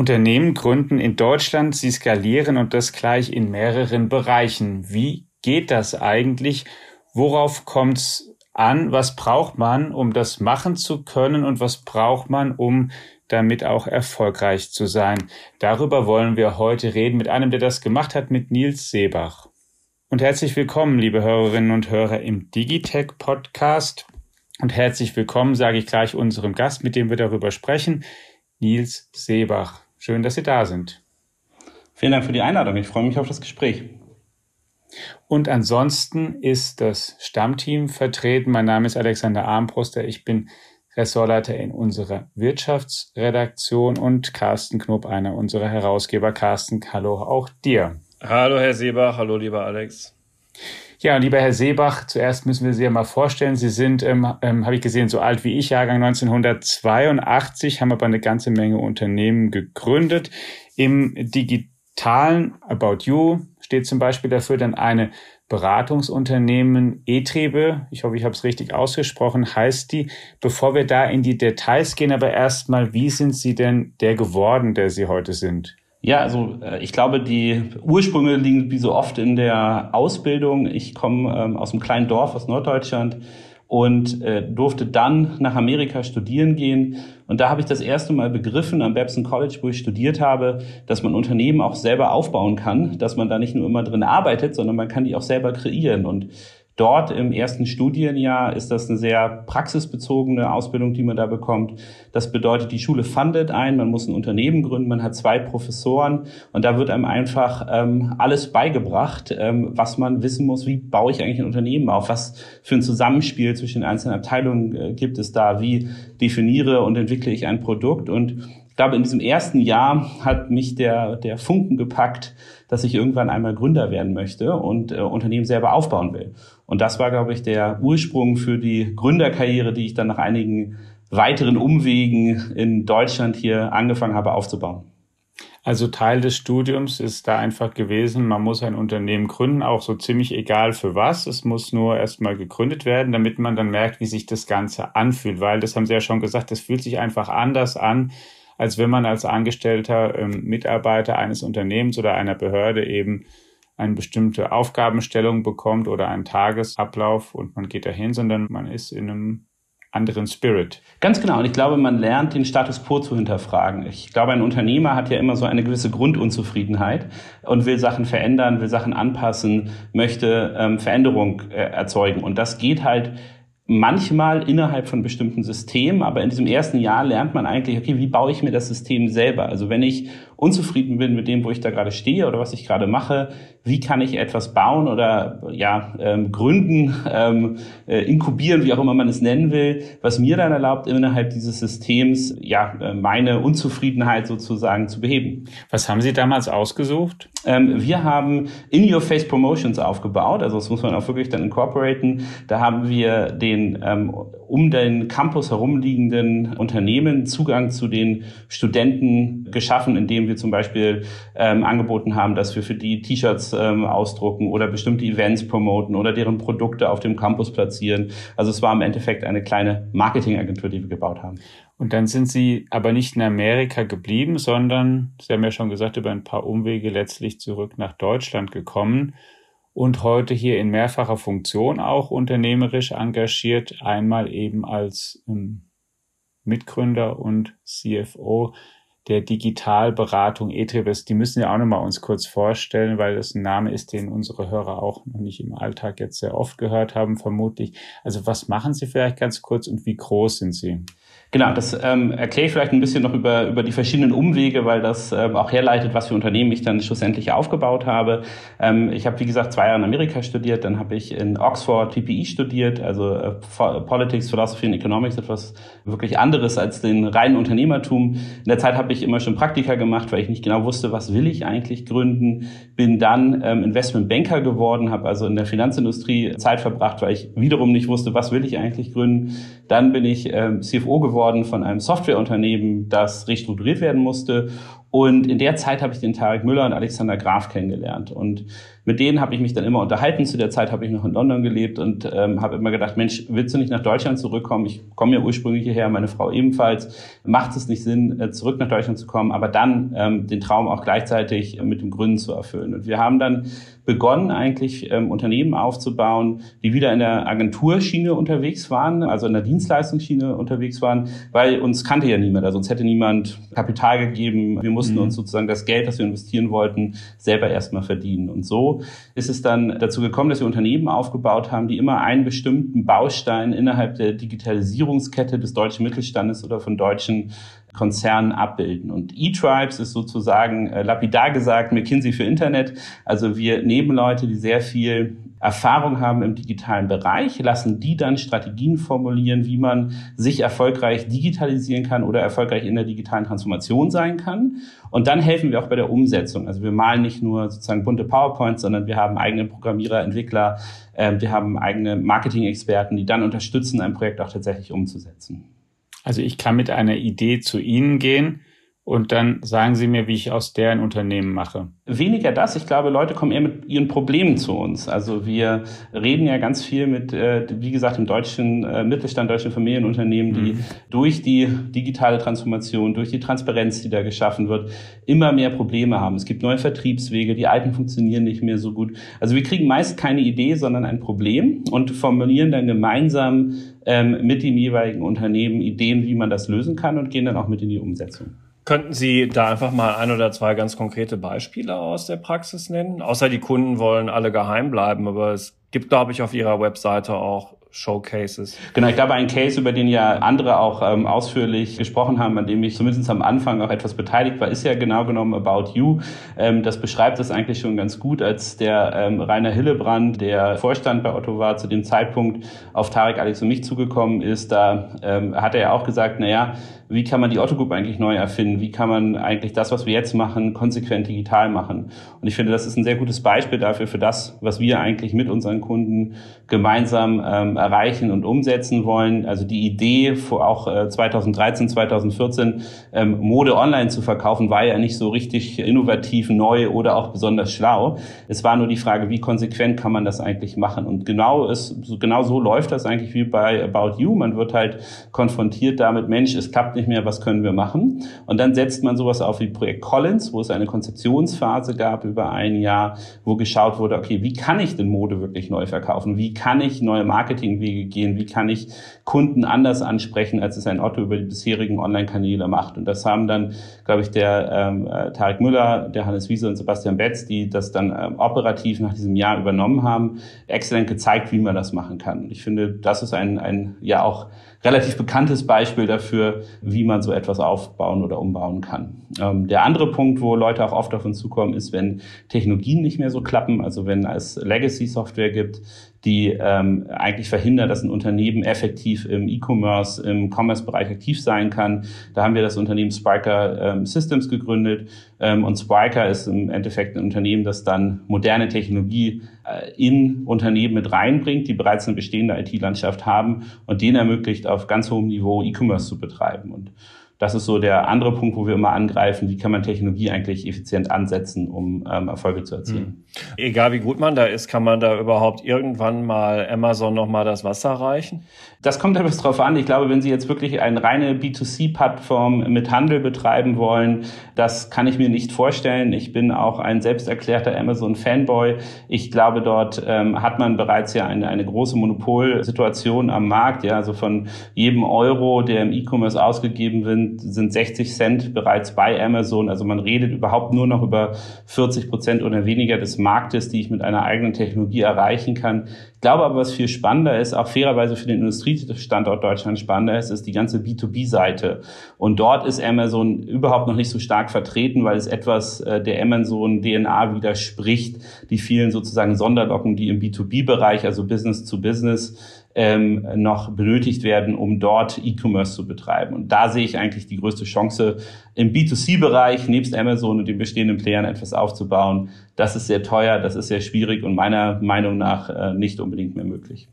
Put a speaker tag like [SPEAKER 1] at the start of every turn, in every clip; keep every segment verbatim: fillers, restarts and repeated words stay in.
[SPEAKER 1] Unternehmen gründen in Deutschland, sie skalieren und das gleich in mehreren Bereichen. Wie geht das eigentlich? Worauf kommt es an? Was braucht man, um das machen zu können? Und was braucht man, um damit auch erfolgreich zu sein? Darüber wollen wir heute reden mit einem, der das gemacht hat, mit Nils Seebach. Und herzlich willkommen, liebe Hörerinnen und Hörer, im Digitech-Podcast. Und herzlich willkommen, sage ich gleich unserem Gast, mit dem wir darüber sprechen, Nils Seebach. Schön, dass Sie da sind.
[SPEAKER 2] Vielen Dank für die Einladung. Ich freue mich auf das Gespräch.
[SPEAKER 1] Und ansonsten ist das Stammteam vertreten. Mein Name ist Alexander Armbruster. Ich bin Ressortleiter in unserer Wirtschaftsredaktion und Carsten Knob, einer unserer Herausgeber. Carsten, hallo auch dir.
[SPEAKER 3] Hallo Herr Seebach, hallo lieber Alex.
[SPEAKER 1] Ja, lieber Herr Seebach, zuerst müssen wir Sie ja mal vorstellen. Sie sind, ähm, ähm, habe ich gesehen, so alt wie ich, Jahrgang neunzehnhundertzweiundachtzig, haben aber eine ganze Menge Unternehmen gegründet. Im digitalen About You steht zum Beispiel dafür dann eine Beratungsunternehmen E-Triebe. Ich hoffe, ich habe es richtig ausgesprochen, heißt die. Bevor wir da in die Details gehen, aber erstmal, wie sind Sie denn der geworden, der Sie heute sind?
[SPEAKER 2] Ja, also ich glaube, die Ursprünge liegen wie so oft in der Ausbildung. Ich komme ähm, aus einem kleinen Dorf aus Norddeutschland und äh, durfte dann nach Amerika studieren gehen. Und da habe ich das erste Mal begriffen am Babson College, wo ich studiert habe, dass man Unternehmen auch selber aufbauen kann, dass man da nicht nur immer drin arbeitet, sondern man kann die auch selber kreieren. Und dort im ersten Studienjahr ist das eine sehr praxisbezogene Ausbildung, die man da bekommt. Das bedeutet, die Schule fundet ein, man muss ein Unternehmen gründen, man hat zwei Professoren und da wird einem einfach ähm, alles beigebracht, ähm, was man wissen muss, wie baue ich eigentlich ein Unternehmen auf, was für ein Zusammenspiel zwischen den einzelnen Abteilungen äh, gibt es da, wie definiere und entwickle ich ein Produkt. Und ich glaube, in diesem ersten Jahr hat mich der der Funken gepackt, dass ich irgendwann einmal Gründer werden möchte und äh, Unternehmen selber aufbauen will. Und das war, glaube ich, der Ursprung für die Gründerkarriere, die ich dann nach einigen weiteren Umwegen in Deutschland hier angefangen habe aufzubauen.
[SPEAKER 1] Also Teil des Studiums ist da einfach gewesen, man muss ein Unternehmen gründen, auch so ziemlich egal für was. Es muss nur erstmal gegründet werden, damit man dann merkt, wie sich das Ganze anfühlt. Weil, das haben Sie ja schon gesagt, das fühlt sich einfach anders an, als wenn man als angestellter ähm, Mitarbeiter eines Unternehmens oder einer Behörde eben eine bestimmte Aufgabenstellung bekommt oder einen Tagesablauf und man geht dahin, sondern man ist in einem anderen Spirit.
[SPEAKER 2] Ganz genau. Und ich glaube, man lernt, den Status quo zu hinterfragen. Ich glaube, ein Unternehmer hat ja immer so eine gewisse Grundunzufriedenheit und will Sachen verändern, will Sachen anpassen, möchte ähm, Veränderung äh, erzeugen. Und das geht halt manchmal innerhalb von bestimmten Systemen, aber in diesem ersten Jahr lernt man eigentlich, okay, wie baue ich mir das System selber? Also wenn ich unzufrieden bin mit dem, wo ich da gerade stehe oder was ich gerade mache, wie kann ich etwas bauen oder ja ähm, gründen, ähm, äh, inkubieren, wie auch immer man es nennen will, was mir dann erlaubt, innerhalb dieses Systems ja äh, meine Unzufriedenheit sozusagen zu beheben.
[SPEAKER 1] Was haben Sie damals ausgesucht?
[SPEAKER 2] Ähm, wir haben In-Your-Face Promotions aufgebaut, also das muss man auch wirklich dann incorporaten. Da haben wir den ähm, um den Campus herumliegenden Unternehmen Zugang zu den Studenten geschaffen, indem wir zum Beispiel ähm, angeboten haben, dass wir für die T-Shirts ähm, ausdrucken oder bestimmte Events promoten oder deren Produkte auf dem Campus platzieren. Also es war im Endeffekt eine kleine Marketingagentur, die wir gebaut haben.
[SPEAKER 1] Und dann sind Sie aber nicht in Amerika geblieben, sondern, Sie haben ja schon gesagt, über ein paar Umwege letztlich zurück nach Deutschland gekommen und heute hier in mehrfacher Funktion auch unternehmerisch engagiert, einmal eben als ähm, Mitgründer und C F O der Digitalberatung E-Triebe. Die müssen ja auch nochmal uns kurz vorstellen, weil das ein Name ist, den unsere Hörer auch noch nicht im Alltag jetzt sehr oft gehört haben, vermutlich. Also was machen Sie vielleicht ganz kurz und wie groß sind Sie?
[SPEAKER 2] Genau, das ähm, erkläre ich vielleicht ein bisschen noch über über die verschiedenen Umwege, weil das ähm, auch herleitet, was für Unternehmen ich dann schlussendlich aufgebaut habe. Ähm, ich habe, wie gesagt, zwei Jahre in Amerika studiert, dann habe ich in Oxford P P E studiert, also äh, Politics, Philosophy und Economics, etwas wirklich anderes als den reinen Unternehmertum. In der Zeit habe ich immer schon Praktika gemacht, weil ich nicht genau wusste, was will ich eigentlich gründen. Bin dann ähm, Investmentbanker geworden, habe also in der Finanzindustrie Zeit verbracht, weil ich wiederum nicht wusste, was will ich eigentlich gründen. Dann bin ich ähm, C F O geworden von einem Softwareunternehmen, das restrukturiert werden musste Und in der Zeit habe ich den Tarek Müller und Alexander Graf kennengelernt. Und mit denen habe ich mich dann immer unterhalten. Zu der Zeit habe ich noch in London gelebt und ähm, habe immer gedacht, Mensch, willst du nicht nach Deutschland zurückkommen? Ich komme ja ursprünglich hierher, meine Frau ebenfalls. Macht es nicht Sinn, zurück nach Deutschland zu kommen, aber dann ähm, den Traum auch gleichzeitig mit dem Gründen zu erfüllen. Und wir haben dann begonnen, eigentlich ähm, Unternehmen aufzubauen, die wieder in der Agenturschiene unterwegs waren, also in der Dienstleistungsschiene unterwegs waren, weil uns kannte ja niemand, also uns hätte niemand Kapital gegeben. Wir mussten mhm. uns sozusagen das Geld, das wir investieren wollten, selber erstmal verdienen. Und so ist es dann dazu gekommen, dass wir Unternehmen aufgebaut haben, die immer einen bestimmten Baustein innerhalb der Digitalisierungskette des deutschen Mittelstandes oder von deutschen Konzernen abbilden. Und eTribes ist sozusagen, äh, lapidar gesagt, McKinsey für Internet. Also wir nehmen Leute, die sehr viel Erfahrung haben im digitalen Bereich, lassen die dann Strategien formulieren, wie man sich erfolgreich digitalisieren kann oder erfolgreich in der digitalen Transformation sein kann. Und dann helfen wir auch bei der Umsetzung. Also wir malen nicht nur sozusagen bunte PowerPoints, sondern wir haben eigene Programmierer, Entwickler, äh, wir haben eigene Marketing-Experten, die dann unterstützen, ein Projekt auch tatsächlich umzusetzen.
[SPEAKER 1] Also ich kann mit einer Idee zu Ihnen gehen und dann sagen Sie mir, wie ich aus der ein Unternehmen mache.
[SPEAKER 2] Weniger das. Ich glaube, Leute kommen eher mit ihren Problemen zu uns. Also wir reden ja ganz viel mit, äh, wie gesagt, im deutschen äh, Mittelstand, deutschen Familienunternehmen, die mhm. durch die digitale Transformation, durch die Transparenz, die da geschaffen wird, immer mehr Probleme haben. Es gibt neue Vertriebswege, die alten funktionieren nicht mehr so gut. Also wir kriegen meist keine Idee, sondern ein Problem und formulieren dann gemeinsam ähm, mit dem jeweiligen Unternehmen Ideen, wie man das lösen kann und gehen dann auch mit in die Umsetzung.
[SPEAKER 3] Könnten Sie da einfach mal ein oder zwei ganz konkrete Beispiele aus der Praxis nennen? Außer die Kunden wollen alle geheim bleiben, aber es gibt, glaube ich, auf Ihrer Webseite auch Showcases.
[SPEAKER 2] Genau, ich glaube, ein Case, über den ja andere auch ähm, ausführlich gesprochen haben, an dem ich zumindest am Anfang auch etwas beteiligt war, ist ja genau genommen About You. Ähm, das beschreibt es eigentlich schon ganz gut, als der ähm, Rainer Hillebrand, der Vorstand bei Otto war, zu dem Zeitpunkt auf Tarek, Alex und mich zugekommen ist. Da ähm, hat er ja auch gesagt, naja, wie kann man die Otto Group eigentlich neu erfinden? Wie kann man eigentlich das, was wir jetzt machen, konsequent digital machen? Und ich finde, das ist ein sehr gutes Beispiel dafür, für das, was wir eigentlich mit unseren Kunden gemeinsam ähm, erreichen und umsetzen wollen. Also die Idee, vor auch äh, zweitausenddreizehn, zweitausendvierzehn ähm, Mode online zu verkaufen, war ja nicht so richtig innovativ, neu oder auch besonders schlau. Es war nur die Frage, wie konsequent kann man das eigentlich machen? Und genau, ist, genau so läuft das eigentlich wie bei About You. Man wird halt konfrontiert damit, Mensch, es klappt nicht mehr, was können wir machen? Und dann setzt man sowas auf wie Projekt Collins, wo es eine Konzeptionsphase gab über ein Jahr, wo geschaut wurde, okay, wie kann ich denn Mode wirklich neu verkaufen? Wie kann ich neue Marketingwege gehen? Wie kann ich Kunden anders ansprechen, als es ein Otto über die bisherigen Online-Kanäle macht? Und das haben dann, glaube ich, der ähm, Tarek Müller, der Hannes Wiese und Sebastian Betz, die das dann ähm, operativ nach diesem Jahr übernommen haben, exzellent gezeigt, wie man das machen kann. Und ich finde, das ist ein, ein ja auch relativ bekanntes Beispiel dafür, wie man so etwas aufbauen oder umbauen kann. Ähm, der andere Punkt, wo Leute auch oft auf uns zukommen, ist, wenn Technologien nicht mehr so klappen, also wenn es Legacy-Software gibt, die ähm, eigentlich verhindert, dass ein Unternehmen effektiv im E-Commerce, im Commerce-Bereich aktiv sein kann. Da haben wir das Unternehmen Spryker ähm, Systems gegründet. Ähm, und Spryker ist im Endeffekt ein Unternehmen, das dann moderne Technologie äh, in Unternehmen mit reinbringt, die bereits eine bestehende I T-Landschaft haben und denen ermöglicht, auf ganz hohem Niveau E-Commerce zu betreiben. Und das ist so der andere Punkt, wo wir immer angreifen, wie kann man Technologie eigentlich effizient ansetzen, um ähm, Erfolge zu erzielen.
[SPEAKER 3] Egal wie gut man da ist, kann man da überhaupt irgendwann mal Amazon noch mal das Wasser reichen?
[SPEAKER 2] Das kommt etwas drauf an. Ich glaube, wenn Sie jetzt wirklich eine reine B zwei C-Plattform mit Handel betreiben wollen, das kann ich mir nicht vorstellen. Ich bin auch ein selbsterklärter Amazon-Fanboy. Ich glaube, dort ähm, hat man bereits ja eine, eine große Monopolsituation am Markt. Ja, also von jedem Euro, der im E-Commerce ausgegeben wird, sind sechzig Cent bereits bei Amazon. Also man redet überhaupt nur noch über vierzig Prozent oder weniger des Marktes, die ich mit einer eigenen Technologie erreichen kann. Ich glaube aber, was viel spannender ist, auch fairerweise für den Industriestandort Deutschland spannender ist, ist die ganze B zwei B-Seite. Und dort ist Amazon überhaupt noch nicht so stark vertreten, weil es etwas äh, der Amazon-D N A widerspricht, die vielen sozusagen Sonderlocken, die im B zwei B-Bereich, also Business to Business, ähm, noch benötigt werden, um dort E-Commerce zu betreiben. Und da sehe ich eigentlich die größte Chance, im B zwei C-Bereich nebst Amazon und den bestehenden Playern etwas aufzubauen. Das ist sehr teuer, das ist sehr schwierig und meiner Meinung nach äh, nicht unbedingt mehr möglich.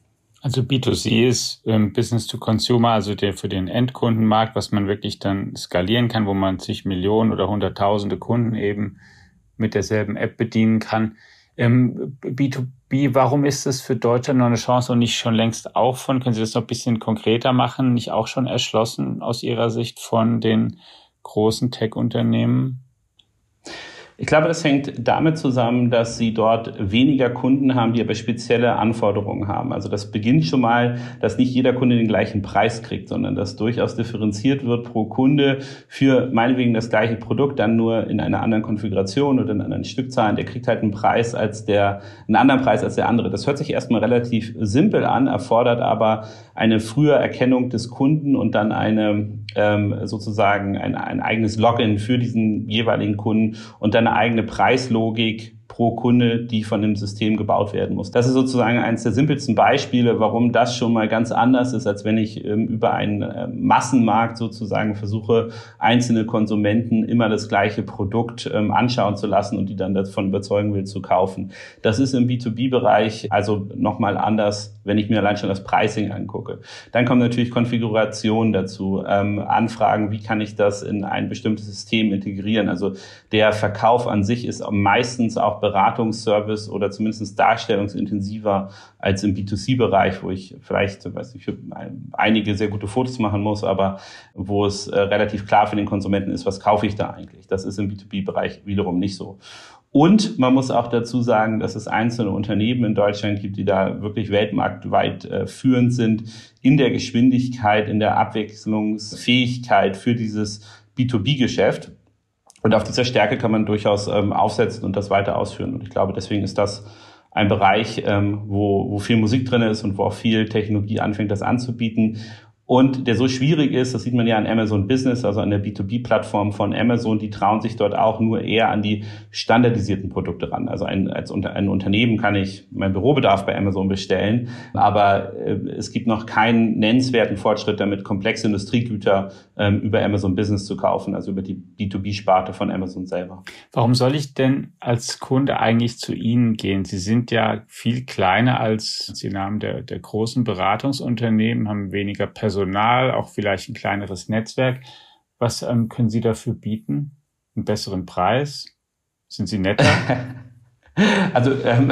[SPEAKER 1] Also B zwei C ist ähm, Business to Consumer, also der für den Endkundenmarkt, was man wirklich dann skalieren kann, wo man zig Millionen oder hunderttausende Kunden eben mit derselben App bedienen kann. Ähm, B zwei B, warum ist das für Deutschland noch eine Chance und nicht schon längst auch von, können Sie das noch ein bisschen konkreter machen, nicht auch schon erschlossen aus Ihrer Sicht von den großen Tech-Unternehmen?
[SPEAKER 2] Ich glaube, das hängt damit zusammen, dass sie dort weniger Kunden haben, die aber spezielle Anforderungen haben. Also das beginnt schon mal, dass nicht jeder Kunde den gleichen Preis kriegt, sondern dass durchaus differenziert wird pro Kunde für meinetwegen das gleiche Produkt, dann nur in einer anderen Konfiguration oder in anderen Stückzahlen. Der kriegt halt einen Preis als der, einen anderen Preis als der andere. Das hört sich erstmal relativ simpel an, erfordert aber eine frühe Erkennung des Kunden und dann eine ähm, sozusagen ein, ein eigenes Login für diesen jeweiligen Kunden und dann eine eigene Preislogik pro Kunde, die von dem System gebaut werden muss. Das ist sozusagen eines der simpelsten Beispiele, warum das schon mal ganz anders ist, als wenn ich ähm, über einen äh, Massenmarkt sozusagen versuche, einzelne Konsumenten immer das gleiche Produkt ähm, anschauen zu lassen und die dann davon überzeugen will, zu kaufen. Das ist im B zwei B-Bereich also nochmal anders, wenn ich mir allein schon das Pricing angucke. Dann kommen natürlich Konfigurationen dazu, ähm, Anfragen, wie kann ich das in ein bestimmtes System integrieren. Also der Verkauf an sich ist meistens auch Beratungsservice oder zumindest darstellungsintensiver als im B zwei C-Bereich, wo ich vielleicht, weiß nicht, für einige sehr gute Fotos machen muss, aber wo es äh, relativ klar für den Konsumenten ist, was kaufe ich da eigentlich. Das ist im B zwei B-Bereich wiederum nicht so. Und man muss auch dazu sagen, dass es einzelne Unternehmen in Deutschland gibt, die da wirklich weltmarktweit äh, führend sind in der Geschwindigkeit, in der Abwechslungsfähigkeit für dieses B zwei B-Geschäft. Und auf dieser Stärke kann man durchaus ähm, aufsetzen und das weiter ausführen. Und ich glaube, deswegen ist das ein Bereich, ähm, wo, wo viel Musik drin ist und wo auch viel Technologie anfängt, das anzubieten. Und der so schwierig ist, das sieht man ja an Amazon Business, also an der B zwei B-Plattform von Amazon, die trauen sich dort auch nur eher an die standardisierten Produkte ran. Also ein, als unter, ein Unternehmen kann ich meinen Bürobedarf bei Amazon bestellen, aber äh, es gibt noch keinen nennenswerten Fortschritt damit, komplexe Industriegüter ähm, über Amazon Business zu kaufen, also über die B zwei B-Sparte von Amazon selber.
[SPEAKER 1] Warum soll ich denn als Kunde eigentlich zu Ihnen gehen? Sie sind ja viel kleiner als Sie Namen der, der großen Beratungsunternehmen, haben weniger Personal. Personal, auch vielleicht ein kleineres Netzwerk. Was ähm, können Sie dafür bieten? Einen besseren Preis? Sind Sie netter?
[SPEAKER 2] Also ähm,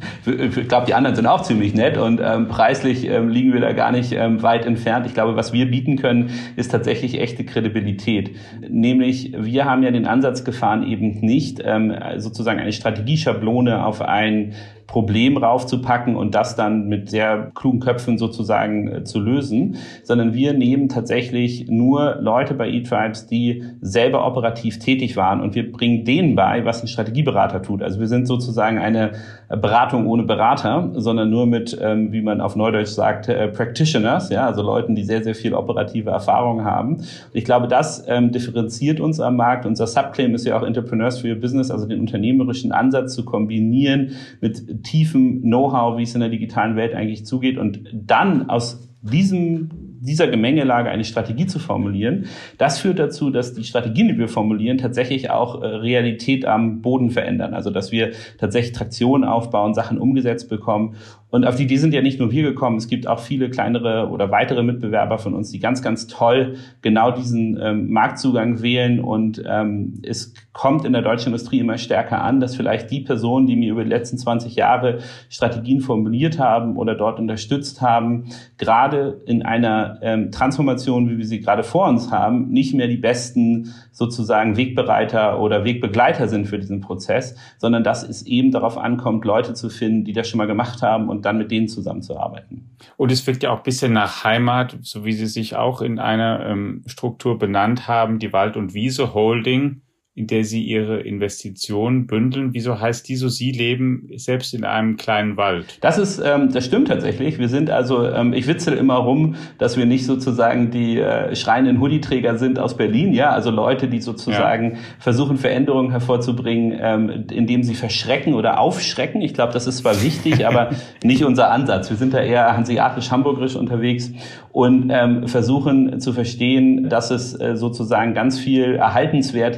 [SPEAKER 2] ich glaube, die anderen sind auch ziemlich nett und ähm, preislich ähm, liegen wir da gar nicht ähm, weit entfernt. Ich glaube, was wir bieten können, ist tatsächlich echte Kredibilität. Nämlich, wir haben ja den Ansatz gefahren, eben nicht ähm, sozusagen eine Strategieschablone auf ein Problem raufzupacken und das dann mit sehr klugen Köpfen sozusagen äh, zu lösen, sondern wir nehmen tatsächlich nur Leute bei eTribes, die selber operativ tätig waren und wir bringen denen bei, was ein Strategieberater tut. Also wir sind sozusagen eine Beratung ohne Berater, sondern nur mit, ähm, wie man auf Neudeutsch sagt, äh, Practitioners, ja, also Leuten, die sehr, sehr viel operative Erfahrung haben. Und ich glaube, das ähm, differenziert uns am Markt. Unser Subclaim ist ja auch Entrepreneurs for Your Business, also den unternehmerischen Ansatz zu kombinieren mit tiefem Know-how, wie es in der digitalen Welt eigentlich zugeht und dann aus diesem dieser Gemengelage eine Strategie zu formulieren. Das führt dazu, dass die Strategien, die wir formulieren, tatsächlich auch äh, Realität am Boden verändern. Also dass wir tatsächlich Traktion aufbauen, Sachen umgesetzt bekommen. Und auf die Idee sind ja nicht nur wir gekommen, es gibt auch viele kleinere oder weitere Mitbewerber von uns, die ganz, ganz toll genau diesen ähm, Marktzugang wählen. Und ähm, es kommt in der deutschen Industrie immer stärker an, dass vielleicht die Personen, die mir über die letzten zwanzig Jahre Strategien formuliert haben oder dort unterstützt haben, gerade in einer ähm, Transformation, wie wir sie gerade vor uns haben, nicht mehr die besten sozusagen Wegbereiter oder Wegbegleiter sind für diesen Prozess, sondern dass es eben darauf ankommt, Leute zu finden, die das schon mal gemacht haben und dann mit denen zusammenzuarbeiten.
[SPEAKER 1] Und es wird ja auch ein bisschen nach Heimat, so wie Sie sich auch in einer ähm, Struktur benannt haben, die Wald- und Wiese Holding, in der Sie Ihre Investitionen bündeln. Wieso heißt die so, Sie leben selbst in einem kleinen Wald?
[SPEAKER 2] Das ist, ähm, das stimmt tatsächlich. Wir sind also, ähm, ich witzel immer rum, dass wir nicht sozusagen die äh, schreienden Hoodie-Träger sind aus Berlin, ja, also Leute, die sozusagen ja. versuchen, Veränderungen hervorzubringen, ähm, indem sie verschrecken oder aufschrecken. Ich glaube, das ist zwar wichtig, aber nicht unser Ansatz. Wir sind da eher hanseatisch-hamburgerisch unterwegs und ähm, versuchen zu verstehen, dass es äh, sozusagen ganz viel Erhaltenswertes und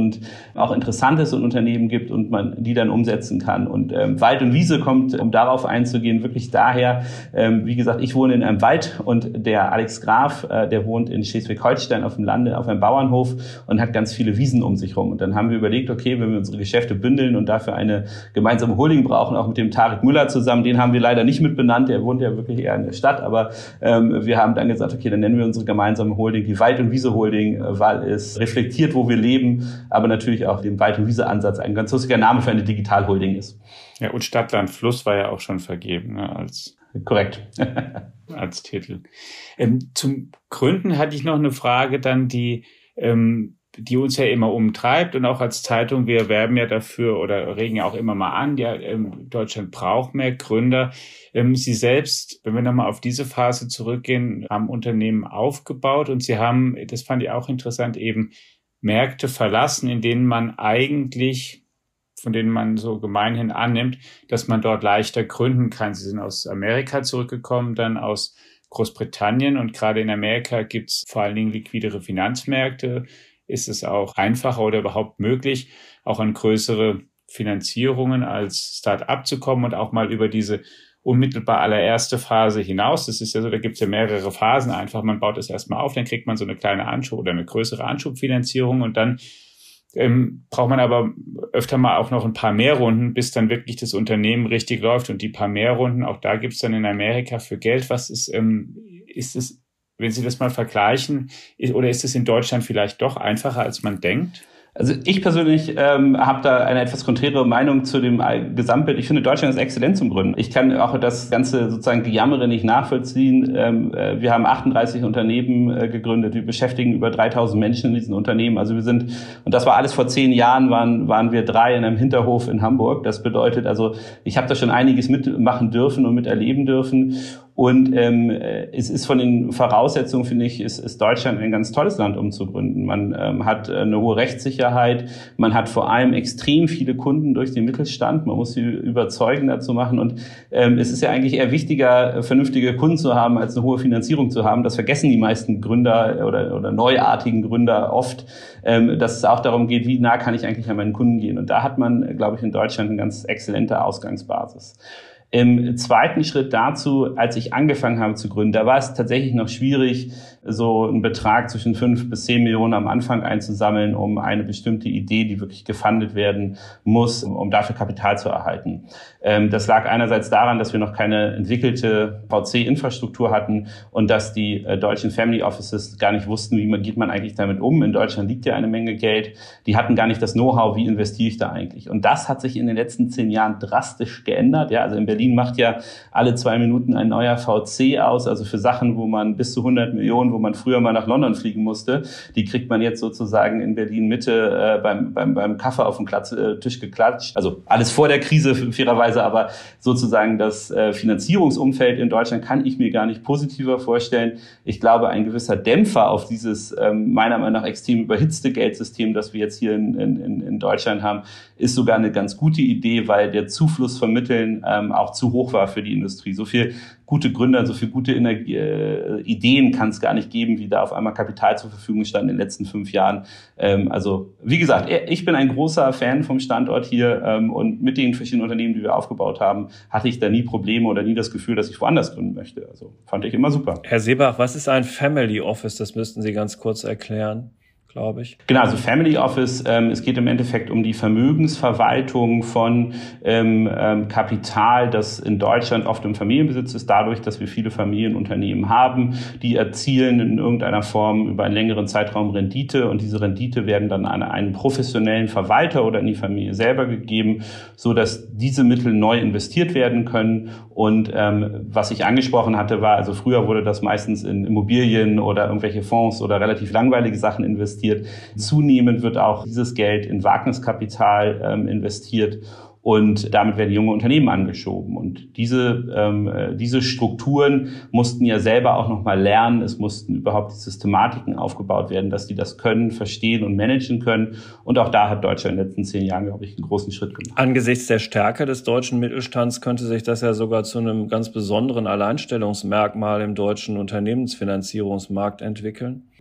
[SPEAKER 2] und auch Interessantes in Unternehmen gibt und man die dann umsetzen kann. Und ähm, Wald und Wiese kommt, um darauf einzugehen, wirklich daher, ähm, wie gesagt, ich wohne in einem Wald und der Alex Graf, äh, der wohnt in Schleswig-Holstein auf dem Lande, auf einem Bauernhof und hat ganz viele Wiesen um sich rum. Und dann haben wir überlegt, okay, wenn wir unsere Geschäfte bündeln und dafür eine gemeinsame Holding brauchen, auch mit dem Tarek Müller zusammen, den haben wir leider nicht mit benannt, der wohnt ja wirklich eher in der Stadt, aber ähm, wir haben dann gesagt, okay, dann nennen wir unsere gemeinsame Holding die Wald- und Wiese-Holding, äh, weil es reflektiert, wo wir leben, aber natürlich auch dem Wald- und Wiese-Ansatz ein ganz lustiger Name für eine Digital-Holding ist.
[SPEAKER 1] Ja, und Stadt, Land, Fluss war ja auch schon vergeben, ne, als
[SPEAKER 2] korrekt.
[SPEAKER 1] als Titel. Ähm, zum Gründen hatte ich noch eine Frage, dann die, ähm, die uns ja immer umtreibt und auch als Zeitung, wir werben ja dafür oder regen ja auch immer mal an, ja, ähm, Deutschland braucht mehr Gründer. Ähm, Sie selbst, wenn wir nochmal auf diese Phase zurückgehen, haben Unternehmen aufgebaut und Sie haben, das fand ich auch interessant, eben Märkte verlassen, in denen man eigentlich, von denen man so gemeinhin annimmt, dass man dort leichter gründen kann. Sie sind aus Amerika zurückgekommen, dann aus Großbritannien und gerade in Amerika gibt es vor allen Dingen liquidere Finanzmärkte. Ist es auch einfacher oder überhaupt möglich, auch an größere Finanzierungen als Start-up zu kommen und auch mal über diese unmittelbar allererste Phase hinaus. Das ist ja so, da gibt es ja mehrere Phasen einfach. Man baut es erstmal auf, dann kriegt man so eine kleine Anschub oder eine größere Anschubfinanzierung und dann ähm, braucht man aber öfter mal auch noch ein paar mehr Runden, bis dann wirklich das Unternehmen richtig läuft. Und die paar mehr Runden, auch da gibt es dann in Amerika für Geld. Was ist, ähm, ist es, wenn Sie das mal vergleichen, ist, oder ist es in Deutschland vielleicht doch einfacher, als man denkt?
[SPEAKER 2] Also ich persönlich ähm, habe da eine etwas konträre Meinung zu dem Gesamtbild. Ich finde, Deutschland ist exzellent zum Gründen. Ich kann auch das ganze sozusagen Gejammere nicht nachvollziehen. Ähm, äh, wir haben achtunddreißig Unternehmen äh, gegründet. Wir beschäftigen über dreitausend Menschen in diesen Unternehmen. Also wir sind, und das war alles vor zehn Jahren, waren waren wir drei in einem Hinterhof in Hamburg. Das bedeutet also, ich habe da schon einiges mitmachen dürfen und miterleben dürfen. Und ähm, es ist von den Voraussetzungen, finde ich, ist, ist Deutschland ein ganz tolles Land, um zu gründen. Man ähm, hat eine hohe Rechtssicherheit, man hat vor allem extrem viele Kunden durch den Mittelstand, man muss sie überzeugen dazu machen. Und ähm, es ist ja eigentlich eher wichtiger, vernünftige Kunden zu haben, als eine hohe Finanzierung zu haben. Das vergessen die meisten Gründer oder, oder neuartigen Gründer oft, ähm, dass es auch darum geht, wie nah kann ich eigentlich an meinen Kunden gehen. Und da hat man, glaube ich, in Deutschland eine ganz exzellente Ausgangsbasis. Im zweiten Schritt dazu, als ich angefangen habe zu gründen, da war es tatsächlich noch schwierig, so einen Betrag zwischen fünf bis zehn Millionen am Anfang einzusammeln, um eine bestimmte Idee, die wirklich gefundet werden muss, um dafür Kapital zu erhalten. Das lag einerseits daran, dass wir noch keine entwickelte V C-Infrastruktur hatten und dass die deutschen Family Offices gar nicht wussten, wie man, geht man eigentlich damit um. In Deutschland liegt ja eine Menge Geld. Die hatten gar nicht das Know-how, wie investiere ich da eigentlich. Und das hat sich in den letzten zehn Jahren drastisch geändert. Ja, also in Berlin macht ja alle zwei Minuten ein neuer V C aus, also für Sachen, wo man bis zu hundert Millionen, wo man früher mal nach London fliegen musste, die kriegt man jetzt sozusagen in Berlin Mitte äh, beim, beim, beim Kaffee auf dem Klatsch, äh, Tisch geklatscht. Also alles vor der Krise, fairerweise, aber sozusagen das äh, Finanzierungsumfeld in Deutschland kann ich mir gar nicht positiver vorstellen. Ich glaube, ein gewisser Dämpfer auf dieses ähm, meiner Meinung nach extrem überhitzte Geldsystem, das wir jetzt hier in, in, in Deutschland haben, ist sogar eine ganz gute Idee, weil der Zufluss von Mitteln ähm, auch zu hoch war für die Industrie. So viel gute Gründer, so viel gute Energie, äh, Ideen kann es gar nicht geben, wie da auf einmal Kapital zur Verfügung stand in den letzten fünf Jahren. Ähm, also wie gesagt, ich bin ein großer Fan vom Standort hier ähm, und mit den verschiedenen Unternehmen, die wir aufgebaut haben, hatte ich da nie Probleme oder nie das Gefühl, dass ich woanders gründen möchte. Also fand ich immer super.
[SPEAKER 3] Herr Seebach, was ist ein Family Office? Das müssten Sie ganz kurz erklären, glaube ich.
[SPEAKER 2] Genau, also Family Office, ähm, es geht im Endeffekt um die Vermögensverwaltung von ähm, ähm, Kapital, das in Deutschland oft im Familienbesitz ist, dadurch, dass wir viele Familienunternehmen haben, die erzielen in irgendeiner Form über einen längeren Zeitraum Rendite und diese Rendite werden dann an einen professionellen Verwalter oder in die Familie selber gegeben, so dass diese Mittel neu investiert werden können. Und ähm, was ich angesprochen hatte, war, also früher wurde das meistens in Immobilien oder irgendwelche Fonds oder relativ langweilige Sachen investiert. Zunehmend wird auch dieses Geld in Wagniskapital ähm, investiert und damit werden junge Unternehmen angeschoben. Und diese ähm, diese Strukturen mussten ja selber auch noch mal lernen. Es mussten überhaupt die Systematiken aufgebaut werden, dass die das können, verstehen und managen können. Und auch da hat Deutschland in den letzten zehn Jahren, glaube ich, einen großen Schritt gemacht.
[SPEAKER 3] Angesichts der Stärke des deutschen Mittelstands könnte sich das ja sogar zu einem ganz besonderen Alleinstellungsmerkmal im deutschen Unternehmensfinanzierungsmarkt entwickeln.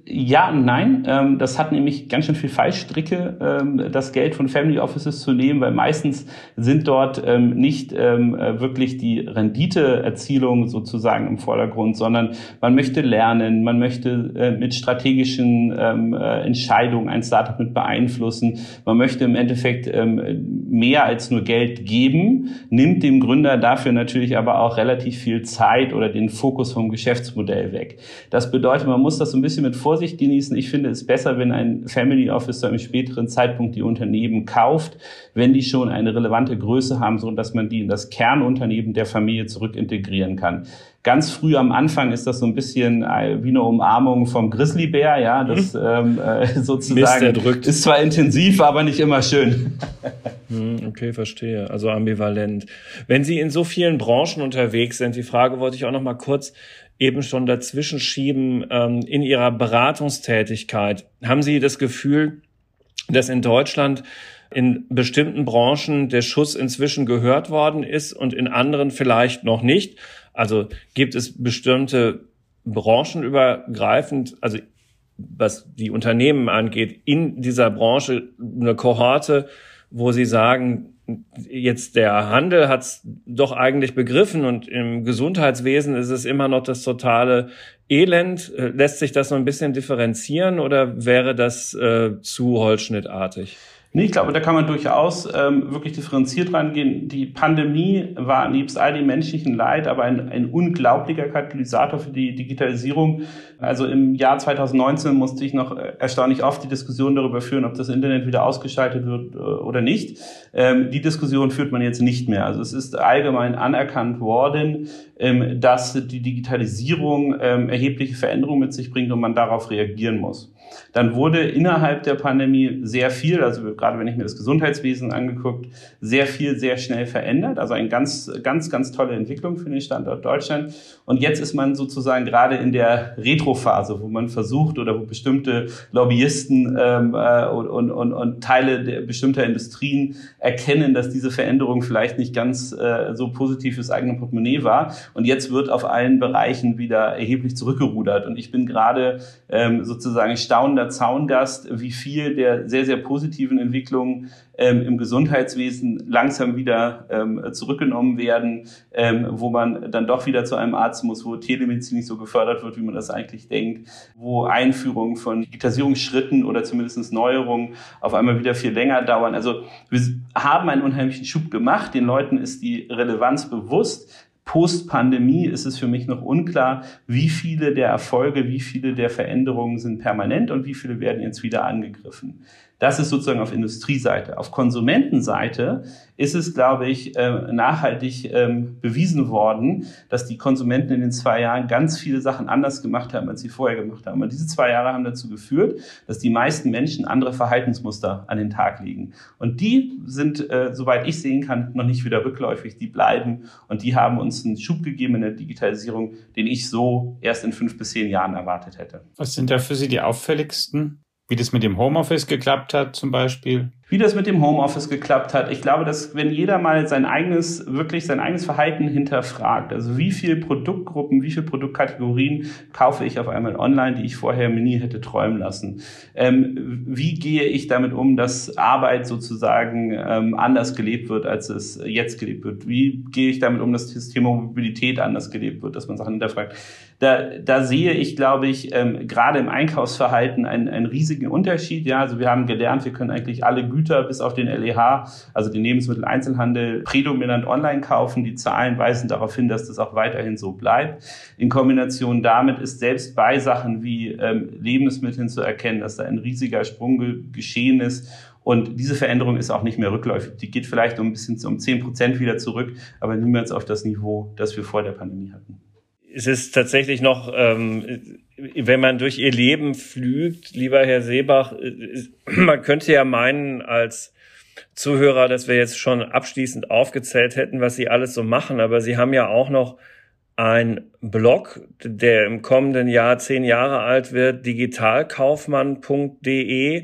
[SPEAKER 2] Ja und nein. Ähm, das hat nämlich ganz schön viel Fallstricke, ähm, das Geld von Family Offices zu nehmen, weil meistens sind dort ähm, nicht ähm, wirklich die Renditeerzielung sozusagen im Vordergrund, sondern man möchte lernen, man möchte äh, mit strategischen ähm, äh, Entscheidungen ein Startup mit beeinflussen, man möchte im Endeffekt ähm, mehr als nur Geld geben, nimmt dem Gründer dafür natürlich aber auch relativ viel Zeit oder den Fokus vom Geschäftsmodell weg. Das bedeutet, man muss das so ein bisschen mit Vorsicht genießen. Ich finde es besser, wenn ein Family Office zu einem späteren Zeitpunkt die Unternehmen kauft, wenn die schon eine relevante Größe haben, so dass man die in das Kernunternehmen der Familie zurück integrieren kann. Ganz früh am Anfang ist das so ein bisschen wie eine Umarmung vom Grizzlybär, ja, das mhm. ähm, äh, sozusagen ist zwar intensiv, aber nicht immer schön.
[SPEAKER 3] Okay, verstehe. Also ambivalent. Wenn Sie in so vielen Branchen unterwegs sind, die Frage wollte ich auch noch mal kurz eben schon dazwischen schieben, ähm, in Ihrer Beratungstätigkeit. Haben Sie das Gefühl, dass in Deutschland in bestimmten Branchen der Schuss inzwischen gehört worden ist und in anderen vielleicht noch nicht? Also gibt es bestimmte branchenübergreifend, also was die Unternehmen angeht, in dieser Branche eine Kohorte, wo Sie sagen, jetzt der Handel hat's doch eigentlich begriffen und im Gesundheitswesen ist es immer noch das totale Elend. Lässt sich das so ein bisschen differenzieren oder wäre das äh, zu holzschnittartig?
[SPEAKER 2] Nee, ich glaube, da kann man durchaus ähm, wirklich differenziert rangehen. Die Pandemie war nebst all dem menschlichen Leid aber ein, ein unglaublicher Katalysator für die Digitalisierung. Also im Jahr zwanzig neunzehn musste ich noch erstaunlich oft die Diskussion darüber führen, ob das Internet wieder ausgeschaltet wird äh, oder nicht. Ähm, die Diskussion führt man jetzt nicht mehr. Also es ist allgemein anerkannt worden, ähm, dass die Digitalisierung ähm, erhebliche Veränderungen mit sich bringt und man darauf reagieren muss. Dann wurde innerhalb der Pandemie sehr viel, also gerade wenn ich mir das Gesundheitswesen angeguckt, sehr viel, sehr schnell verändert. Also eine ganz, ganz, ganz tolle Entwicklung für den Standort Deutschland. Und jetzt ist man sozusagen gerade in der Retrophase, wo man versucht oder wo bestimmte Lobbyisten ähm, äh, und, und, und, und Teile der bestimmter Industrien erkennen, dass diese Veränderung vielleicht nicht ganz äh, so positiv fürs eigene Portemonnaie war. Und jetzt wird auf allen Bereichen wieder erheblich zurückgerudert. Und ich bin gerade ähm, sozusagen staunender Zaungast, wie viel der sehr, sehr positiven Entwicklungen ähm, im Gesundheitswesen langsam wieder ähm, zurückgenommen werden, ähm, wo man dann doch wieder zu einem Arzt muss, wo Telemedizin nicht so gefördert wird, wie man das eigentlich denkt, wo Einführung von Digitalisierungsschritten oder zumindest Neuerungen auf einmal wieder viel länger dauern. Also wir haben einen unheimlichen Schub gemacht, den Leuten ist die Relevanz bewusst. Post-Pandemie ist es für mich noch unklar, wie viele der Erfolge, wie viele der Veränderungen sind permanent und wie viele werden jetzt wieder angegriffen. Das ist sozusagen auf Industrieseite. Auf Konsumentenseite ist es, glaube ich, nachhaltig bewiesen worden, dass die Konsumenten in den zwei Jahren ganz viele Sachen anders gemacht haben, als sie vorher gemacht haben. Und diese zwei Jahre haben dazu geführt, dass die meisten Menschen andere Verhaltensmuster an den Tag legen. Und die sind, soweit ich sehen kann, noch nicht wieder rückläufig. Die bleiben und die haben uns einen Schub gegeben in der Digitalisierung, den ich so erst in fünf bis zehn Jahren erwartet hätte.
[SPEAKER 1] Was sind da für Sie die auffälligsten? Wie das mit dem Homeoffice geklappt hat zum Beispiel?
[SPEAKER 2] Wie das mit dem Homeoffice geklappt hat. Ich glaube, dass wenn jeder mal sein eigenes, wirklich sein eigenes Verhalten hinterfragt, also wie viel Produktgruppen, wie viel Produktkategorien kaufe ich auf einmal online, die ich vorher mir nie hätte träumen lassen? Ähm, wie gehe ich damit um, dass Arbeit sozusagen ähm, anders gelebt wird, als es jetzt gelebt wird? Wie gehe ich damit um, dass das Thema Mobilität anders gelebt wird, dass man Sachen hinterfragt? Da, da sehe ich, glaube ich, ähm, gerade im Einkaufsverhalten einen, einen riesigen Unterschied. Ja, also wir haben gelernt, wir können eigentlich alle Güter bis auf den L E H, also den Lebensmitteleinzelhandel, prädominant online kaufen. Die Zahlen weisen darauf hin, dass das auch weiterhin so bleibt. In Kombination damit ist selbst bei Sachen wie ähm, Lebensmitteln zu erkennen, dass da ein riesiger Sprung ge- geschehen ist. Und diese Veränderung ist auch nicht mehr rückläufig. Die geht vielleicht um ein bisschen um zehn Prozent wieder zurück, aber niemals auf das Niveau, das wir vor der Pandemie hatten.
[SPEAKER 3] Es ist tatsächlich noch, ähm, wenn man durch Ihr Leben flügt, lieber Herr Seebach, man könnte ja meinen als Zuhörer, dass wir jetzt schon abschließend aufgezählt hätten, was Sie alles so machen. Aber Sie haben ja auch noch einen Blog, der im kommenden Jahr zehn Jahre alt wird, digitalkaufmann punkt de.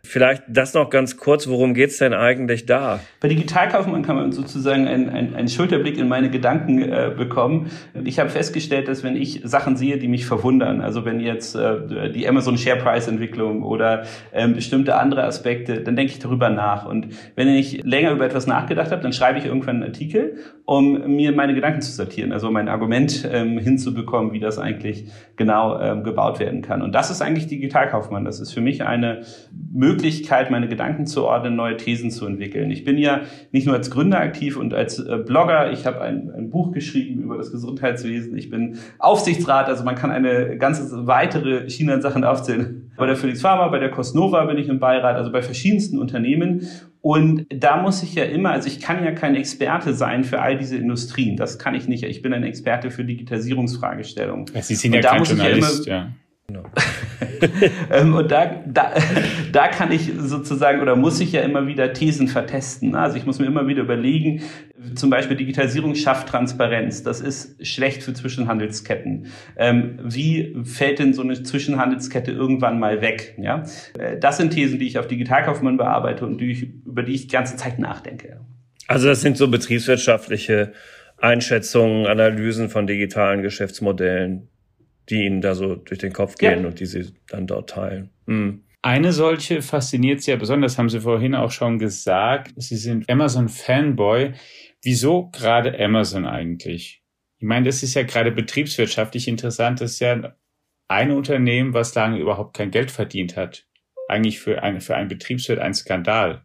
[SPEAKER 3] Vielleicht das noch ganz kurz, worum geht's denn eigentlich da?
[SPEAKER 2] Bei Digitalkaufmann kann man sozusagen einen, einen, einen Schulterblick in meine Gedanken äh, bekommen. Ich habe festgestellt, dass wenn ich Sachen sehe, die mich verwundern, also wenn jetzt äh, die Amazon Share Price Entwicklung oder äh, bestimmte andere Aspekte, dann denke ich darüber nach. Und wenn ich länger über etwas nachgedacht habe, dann schreibe ich irgendwann einen Artikel, um mir meine Gedanken zu sortieren, also mein Argument ähm, hinzubekommen, wie das eigentlich genau ähm, gebaut werden kann. Und das ist eigentlich Digitalkaufmann. Das ist für mich eine Möglichkeit, meine Gedanken zu ordnen, neue Thesen zu entwickeln. Ich bin ja nicht nur als Gründer aktiv und als äh, Blogger. Ich habe ein, ein Buch geschrieben über das Gesundheitswesen. Ich bin Aufsichtsrat, also man kann eine ganze weitere Schiene an Sachen aufzählen. Bei der Phoenix Pharma, bei der Cosnova bin ich im Beirat, also bei verschiedensten Unternehmen. Und da muss ich ja immer, also ich kann ja kein Experte sein für all diese Industrien. Das kann ich nicht. Ich bin ein Experte für Digitalisierungsfragestellungen.
[SPEAKER 1] Sie sind ja kein Journalist, ja.
[SPEAKER 3] No.
[SPEAKER 2] ähm, und da, da, da kann ich sozusagen oder muss ich ja immer wieder Thesen vertesten. Also ich muss mir immer wieder überlegen, zum Beispiel Digitalisierung schafft Transparenz. Das ist schlecht für Zwischenhandelsketten. Ähm, wie fällt denn so eine Zwischenhandelskette irgendwann mal weg? Ja? Das sind Thesen, die ich auf Digitalkaufmann bearbeite und die ich, über die ich die ganze Zeit nachdenke.
[SPEAKER 3] Also das sind so betriebswirtschaftliche Einschätzungen, Analysen von digitalen Geschäftsmodellen, die Ihnen da so durch den Kopf gehen, ja, und die Sie dann dort teilen. Mhm.
[SPEAKER 1] Eine solche fasziniert Sie ja besonders, haben Sie vorhin auch schon gesagt. Sie sind Amazon-Fanboy. Wieso gerade Amazon eigentlich? Ich meine, das ist ja gerade betriebswirtschaftlich interessant. Das ist ja ein Unternehmen, was lange überhaupt kein Geld verdient hat. Eigentlich für, eine, für einen Betriebswirt ein Skandal.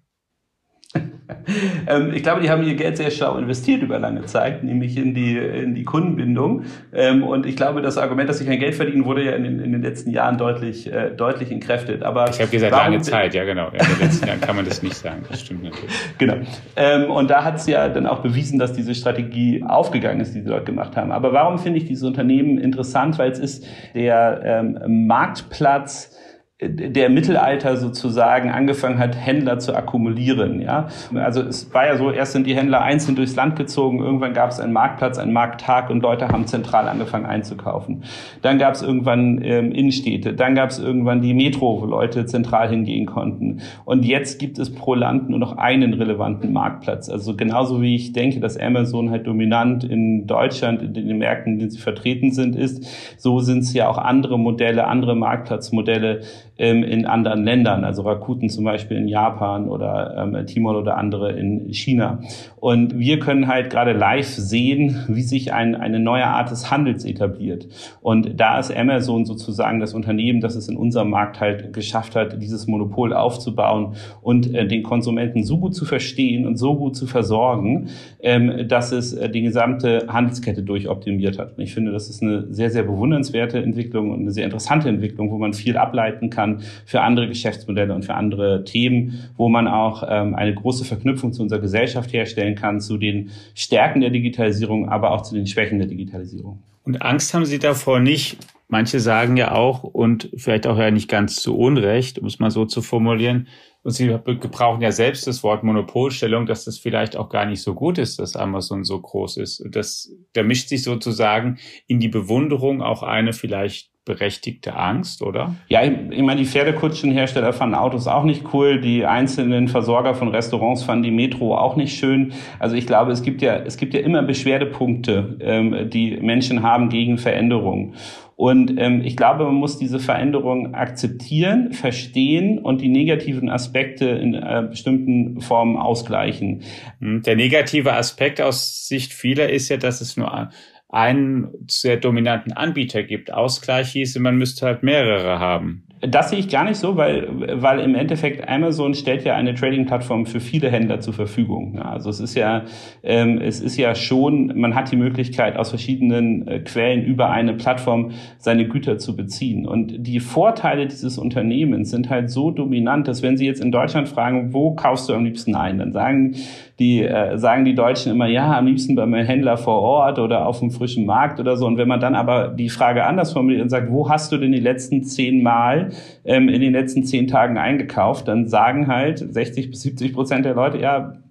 [SPEAKER 2] ähm, ich glaube, die haben ihr Geld sehr schlau investiert über lange Zeit, nämlich in die, in die Kundenbindung. Ähm, und ich glaube, das Argument, dass sie kein Geld verdienen, wurde ja in den, in den letzten Jahren deutlich, äh, deutlich entkräftet. Aber
[SPEAKER 1] ich habe gesagt, lange Zeit, ja genau. In den letzten Jahren kann man das nicht sagen. Das stimmt natürlich.
[SPEAKER 2] Genau. Ähm, und da hat es ja dann auch bewiesen, dass diese Strategie aufgegangen ist, die sie dort gemacht haben. Aber warum finde ich dieses Unternehmen interessant? Weil es ist der ähm, Marktplatz, der im Mittelalter sozusagen angefangen hat, Händler zu akkumulieren. Ja, also es war ja so, erst sind die Händler einzeln durchs Land gezogen, irgendwann gab es einen Marktplatz, einen Markttag und Leute haben zentral angefangen einzukaufen. Dann gab es irgendwann ähm, Innenstädte, dann gab es irgendwann die Metro, wo Leute zentral hingehen konnten. Und jetzt gibt es pro Land nur noch einen relevanten Marktplatz. Also genauso wie ich denke, dass Amazon halt dominant in Deutschland, in den Märkten, in denen sie vertreten sind, ist, so sind es ja auch andere Modelle, andere Marktplatzmodelle in anderen Ländern, also Rakuten zum Beispiel in Japan oder ähm, Tmall oder andere in China. Und wir können halt gerade live sehen, wie sich ein, eine neue Art des Handels etabliert. Und da ist Amazon sozusagen das Unternehmen, das es in unserem Markt halt geschafft hat, dieses Monopol aufzubauen und äh, den Konsumenten so gut zu verstehen und so gut zu versorgen, ähm, dass es äh, die gesamte Handelskette durchoptimiert hat. Und ich finde, das ist eine sehr, sehr bewundernswerte Entwicklung und eine sehr interessante Entwicklung, wo man viel ableiten kann für andere Geschäftsmodelle und für andere Themen, wo man auch ähm, eine große Verknüpfung zu unserer Gesellschaft herstellen kann, zu den Stärken der Digitalisierung, aber auch zu den Schwächen der Digitalisierung.
[SPEAKER 1] Und Angst haben Sie davor nicht? Manche sagen ja auch, und vielleicht auch ja nicht ganz zu Unrecht, um es mal so zu formulieren, und Sie gebrauchen ja selbst das Wort Monopolstellung, dass das vielleicht auch gar nicht so gut ist, dass Amazon so groß ist. Und das, da mischt sich sozusagen in die Bewunderung auch eine vielleicht berechtigte Angst, oder?
[SPEAKER 2] Ja, ich, ich meine, die Pferdekutschenhersteller fanden Autos auch nicht cool, die einzelnen Versorger von Restaurants fanden die Metro auch nicht schön. Also ich glaube, es gibt ja, es gibt ja immer Beschwerdepunkte, ähm, die Menschen haben gegen Veränderungen. Und ähm, ich glaube, man muss diese Veränderung akzeptieren, verstehen und die negativen Aspekte in äh, bestimmten Formen ausgleichen.
[SPEAKER 1] Der negative Aspekt aus Sicht vieler ist ja, dass es nur einen sehr dominanten Anbieter gibt. Ausgleich hieße, man müsste halt mehrere haben.
[SPEAKER 2] Das sehe ich gar nicht so, weil, weil im Endeffekt Amazon stellt ja eine Trading-Plattform für viele Händler zur Verfügung. Also es ist ja, ähm, es ist ja schon, man hat die Möglichkeit, aus verschiedenen äh, Quellen über eine Plattform seine Güter zu beziehen. Und die Vorteile dieses Unternehmens sind halt so dominant, dass wenn Sie jetzt in Deutschland fragen, wo kaufst du am liebsten ein, dann sagen die, äh, sagen die Deutschen immer, ja, am liebsten bei meinem Händler vor Ort oder auf dem frischen Markt oder so. Und wenn man dann aber die Frage anders formuliert und sagt, wo hast du denn die letzten zehn Mal in den letzten zehn Tagen eingekauft, dann sagen halt sechzig bis siebzig Prozent der Leute, ja,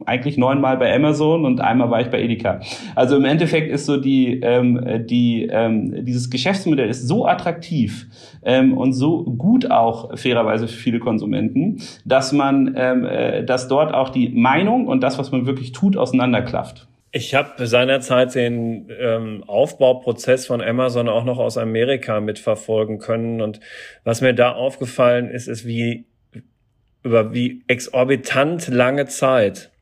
[SPEAKER 2] eigentlich neunmal bei Amazon und einmal war ich bei Edeka. Also im Endeffekt ist so die, ähm, die, ähm, dieses Geschäftsmodell ist so attraktiv ähm, und so gut auch fairerweise für viele Konsumenten, dass man, ähm, äh, dass dort auch die Meinung und das, was man wirklich tut, auseinanderklafft.
[SPEAKER 3] Ich habe seinerzeit den ähm, Aufbauprozess von Amazon auch noch aus Amerika mitverfolgen können und was mir da aufgefallen ist, ist wie über wie exorbitant lange Zeit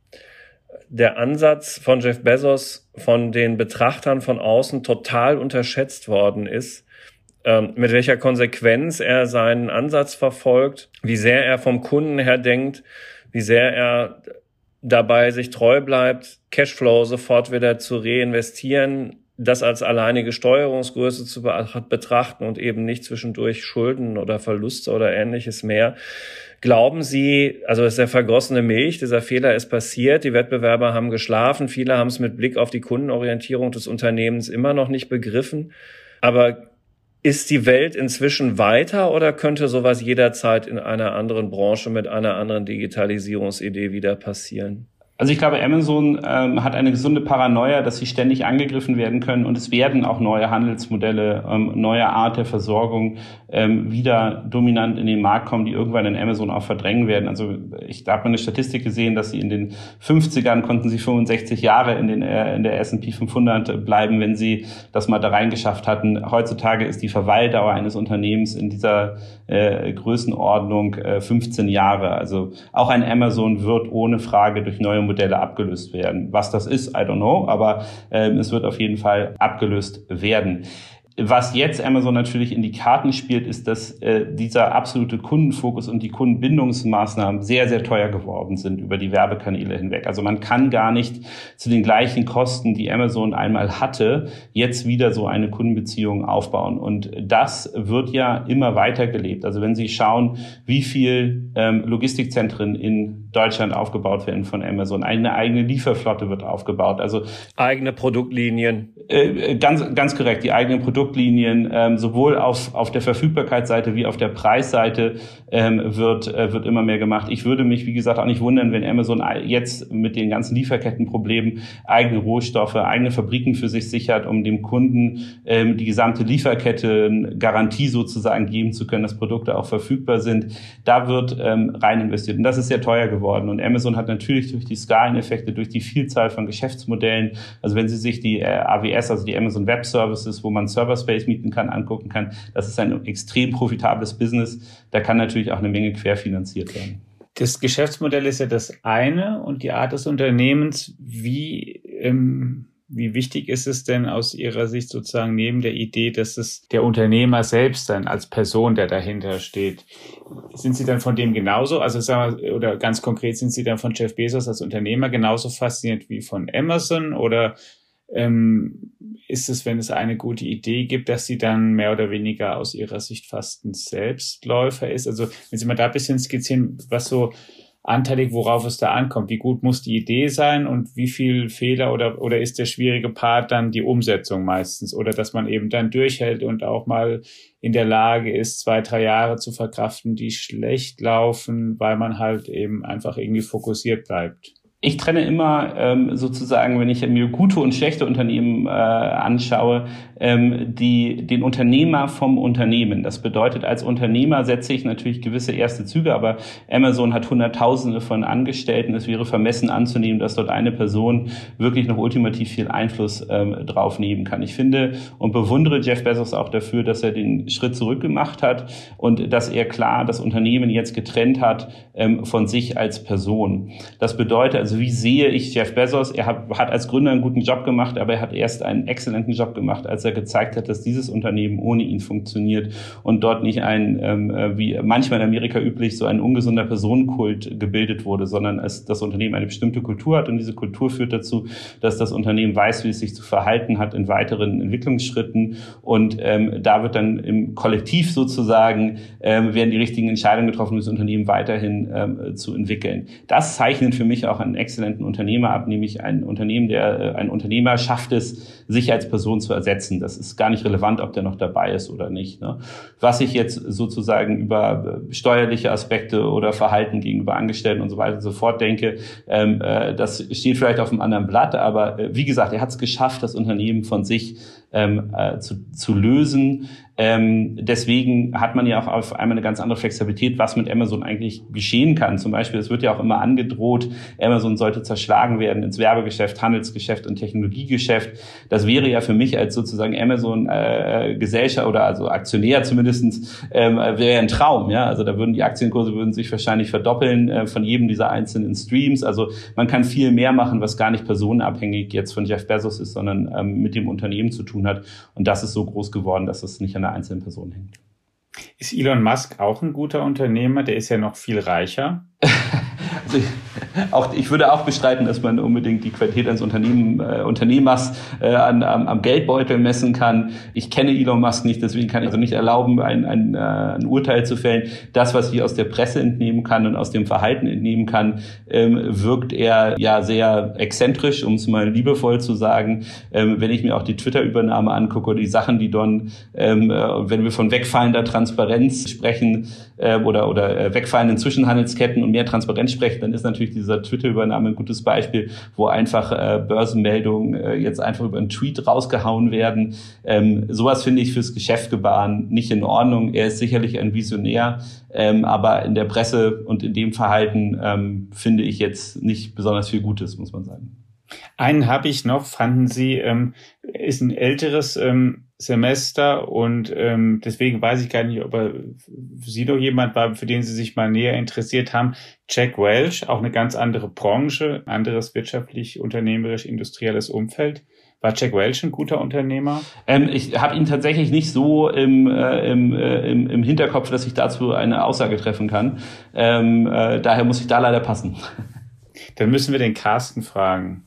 [SPEAKER 3] der Ansatz von Jeff Bezos von den Betrachtern von außen total unterschätzt worden ist, ähm, mit welcher Konsequenz er seinen Ansatz verfolgt, wie sehr er vom Kunden her denkt, wie sehr er dabei sich treu bleibt, Cashflow sofort wieder zu reinvestieren, das als alleinige Steuerungsgröße zu betrachten und eben nicht zwischendurch Schulden oder Verluste oder Ähnliches mehr. Glauben Sie, also es ist ja vergossene Milch, dieser Fehler ist passiert, die Wettbewerber haben geschlafen, viele haben es mit Blick auf die Kundenorientierung des Unternehmens immer noch nicht begriffen, aber ist die Welt inzwischen weiter oder könnte sowas jederzeit in einer anderen Branche mit einer anderen Digitalisierungsidee wieder passieren?
[SPEAKER 2] Also ich glaube, Amazon ähm, hat eine gesunde Paranoia, dass sie ständig angegriffen werden können und es werden auch neue Handelsmodelle, ähm, neue Art der Versorgung ähm, wieder dominant in den Markt kommen, die irgendwann in Amazon auch verdrängen werden. Also ich da habe eine Statistik gesehen, dass sie in den fünfzigern konnten sie fünfundsechzig Jahre in den äh, in der S und P fünfhundert bleiben, wenn sie das mal da reingeschafft hatten. Heutzutage ist die Verweildauer eines Unternehmens in dieser äh, Größenordnung äh, fünfzehn Jahre. Also auch ein Amazon wird ohne Frage durch neue Modelle abgelöst werden. Was das ist, I don't know, aber ähm, es wird auf jeden Fall abgelöst werden. Was jetzt Amazon natürlich in die Karten spielt, ist, dass äh, dieser absolute Kundenfokus und die Kundenbindungsmaßnahmen sehr, sehr teuer geworden sind über die Werbekanäle hinweg. Also man kann gar nicht zu den gleichen Kosten, die Amazon einmal hatte, jetzt wieder so eine Kundenbeziehung aufbauen. Und das wird ja immer weiter gelebt. Also wenn Sie schauen, wie viel ähm, Logistikzentren in Deutschland aufgebaut werden von Amazon, eine eigene Lieferflotte wird aufgebaut. Also
[SPEAKER 3] eigene Produktlinien.
[SPEAKER 2] Äh, ganz, ganz korrekt, die eigenen Produktlinien, ähm, sowohl auf, auf der Verfügbarkeitsseite wie auf der Preisseite ähm, wird, äh, wird immer mehr gemacht. Ich würde mich, wie gesagt, auch nicht wundern, wenn Amazon jetzt mit den ganzen Lieferkettenproblemen eigene Rohstoffe, eigene Fabriken für sich sichert, um dem Kunden ähm, die gesamte Lieferkette Garantie sozusagen geben zu können, dass Produkte auch verfügbar sind. Da wird ähm, rein investiert und das ist sehr teuer geworden. Und Amazon hat natürlich durch die Skaleneffekte, durch die Vielzahl von Geschäftsmodellen, also wenn Sie sich die äh, A W S, also die Amazon Web Services, wo man Server-Space mieten kann, angucken kann, das ist ein extrem profitables Business. Da kann natürlich auch eine Menge querfinanziert werden.
[SPEAKER 1] Das Geschäftsmodell ist ja das eine und die Art des Unternehmens. Wie, ähm, wie wichtig ist es denn aus Ihrer Sicht sozusagen neben der Idee, dass es der Unternehmer selbst dann als Person, der dahinter steht, sind Sie dann von dem genauso, also sagen wir, oder ganz konkret, sind Sie dann von Jeff Bezos als Unternehmer genauso fasziniert wie von Amazon oder ähm, ist es, wenn es eine gute Idee gibt, dass sie dann mehr oder weniger aus Ihrer Sicht fast ein Selbstläufer ist? Also wenn Sie mal da ein bisschen skizzieren, was so anteilig, worauf es da ankommt. Wie gut muss die Idee sein und wie viel Fehler oder, oder ist der schwierige Part dann die Umsetzung meistens? Oder dass man eben dann durchhält und auch mal in der Lage ist, zwei, drei Jahre zu verkraften, die schlecht laufen, weil man halt eben einfach irgendwie fokussiert bleibt.
[SPEAKER 2] Ich trenne immer ähm, sozusagen, wenn ich mir gute und schlechte Unternehmen äh, anschaue, ähm, die den Unternehmer vom Unternehmen. Das bedeutet, als Unternehmer setze ich natürlich gewisse erste Züge, aber Amazon hat Hunderttausende von Angestellten. Es wäre vermessen anzunehmen, dass dort eine Person wirklich noch ultimativ viel Einfluss ähm, drauf nehmen kann. Ich finde und bewundere Jeff Bezos auch dafür, dass er den Schritt zurück gemacht hat und dass er klar das Unternehmen jetzt getrennt hat ähm, von sich als Person. Das bedeutet, also wie sehe ich Jeff Bezos? Er hat, hat als Gründer einen guten Job gemacht, aber er hat erst einen exzellenten Job gemacht, als er gezeigt hat, dass dieses Unternehmen ohne ihn funktioniert und dort nicht ein, ähm, wie manchmal in Amerika üblich, so ein ungesunder Personenkult gebildet wurde, sondern es, das Unternehmen eine bestimmte Kultur hat und diese Kultur führt dazu, dass das Unternehmen weiß, wie es sich zu verhalten hat in weiteren Entwicklungsschritten und ähm, da wird dann im Kollektiv sozusagen ähm, werden die richtigen Entscheidungen getroffen, um das Unternehmen weiterhin ähm, zu entwickeln. Das zeichnet für mich auch ein exzellenten Unternehmer ab, nämlich ein Unternehmen, der, ein Unternehmer schafft es, sich als Person zu ersetzen. Das ist gar nicht relevant, ob der noch dabei ist oder nicht. Ne? Was ich jetzt sozusagen über steuerliche Aspekte oder Verhalten gegenüber Angestellten und so weiter und so fort denke, ähm, äh, das steht vielleicht auf einem anderen Blatt, aber äh, wie gesagt, er hat es geschafft, das Unternehmen von sich ähm, äh, zu, zu lösen. Ähm, deswegen hat man ja auch auf einmal eine ganz andere Flexibilität, was mit Amazon eigentlich geschehen kann. Zum Beispiel, es wird ja auch immer angedroht, Amazon sollte zerschlagen werden ins Werbegeschäft, Handelsgeschäft und Technologiegeschäft. Das wäre ja für mich als sozusagen Amazon-Gesellschaft äh, oder also Aktionär zumindestens ähm, wäre ja ein Traum. Ja, also da würden die Aktienkurse würden sich wahrscheinlich verdoppeln äh, von jedem dieser einzelnen Streams. Also man kann viel mehr machen, was gar nicht personenabhängig jetzt von Jeff Bezos ist, sondern ähm, mit dem Unternehmen zu tun hat. Und das ist so groß geworden, dass es nicht an der einzelnen Person hängt.
[SPEAKER 1] Ist Elon Musk auch ein guter Unternehmer? Der ist ja noch viel reicher.
[SPEAKER 2] Also ich, auch, ich würde auch bestreiten, dass man unbedingt die Qualität eines Unternehmen, äh, Unternehmers äh, an, am, am Geldbeutel messen kann. Ich kenne Elon Musk nicht, deswegen kann ich also nicht erlauben, ein, ein, äh, ein Urteil zu fällen. Das, was ich aus der Presse entnehmen kann und aus dem Verhalten entnehmen kann, ähm, wirkt er ja sehr exzentrisch, um es mal liebevoll zu sagen. Ähm, wenn ich mir auch die Twitter-Übernahme angucke oder die Sachen, die dann, ähm, äh, wenn wir von wegfallender Transparenz sprechen äh, oder, oder äh, wegfallenden Zwischenhandelsketten und mehr Transparenz sprechen, dann ist natürlich dieser Twitter-Übernahme ein gutes Beispiel, wo einfach äh, Börsenmeldungen äh, jetzt einfach über einen Tweet rausgehauen werden. Ähm, sowas finde ich fürs Geschäftsgebaren nicht in Ordnung. Er ist sicherlich ein Visionär, ähm, aber in der Presse und in dem Verhalten ähm, finde ich jetzt nicht besonders viel Gutes, muss man sagen.
[SPEAKER 1] Einen habe ich noch, fanden Sie, ähm, ist ein älteres ähm, Semester und ähm, deswegen weiß ich gar nicht, ob er für Sie noch jemand war, für den Sie sich mal näher interessiert haben. Jack Welch, auch eine ganz andere Branche, anderes wirtschaftlich, unternehmerisch, industrielles Umfeld. War Jack Welch ein guter Unternehmer?
[SPEAKER 2] Ähm, ich habe ihn tatsächlich nicht so im, äh, im, äh, im, im Hinterkopf, dass ich dazu eine Aussage treffen kann. Ähm, äh, daher muss ich da leider passen.
[SPEAKER 1] Dann müssen wir den Carsten fragen.